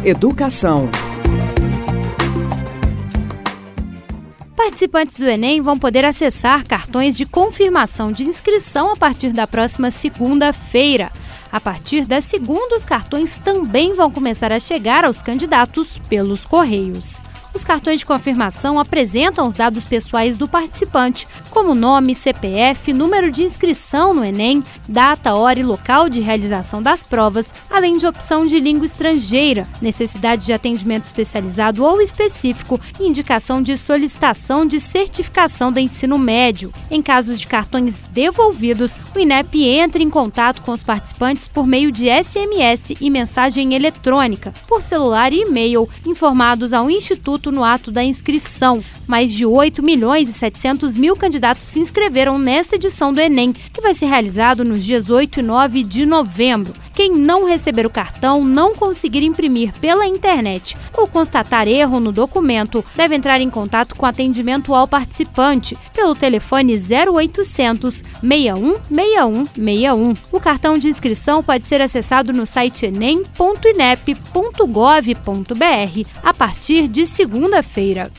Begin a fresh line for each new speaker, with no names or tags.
Educação.
Participantes do Enem vão poder acessar cartões de confirmação de inscrição a partir da próxima segunda-feira. A partir da segunda, os cartões também vão começar a chegar aos candidatos pelos correios. Os cartões de confirmação apresentam os dados pessoais do participante, como nome, CPF, número de inscrição no Enem, data, hora e local de realização das provas, além de opção de língua estrangeira, necessidade de atendimento especializado ou específico e indicação de solicitação de certificação do ensino médio. Em casos de cartões devolvidos, o INEP entra em contato com os participantes por meio de SMS e mensagem eletrônica, por celular e e-mail, informados ao Instituto no ato da inscrição. Mais de 8.700.000 candidatos se inscreveram nesta edição do Enem, que vai ser realizado nos dias 8 e 9 de novembro. Quem não receber o cartão, não conseguir imprimir pela internet ou constatar erro no documento, deve entrar em contato com atendimento ao participante pelo telefone 0800 61 61 61. O cartão de inscrição pode ser acessado no site enem.inep.gov.br a partir de segunda-feira.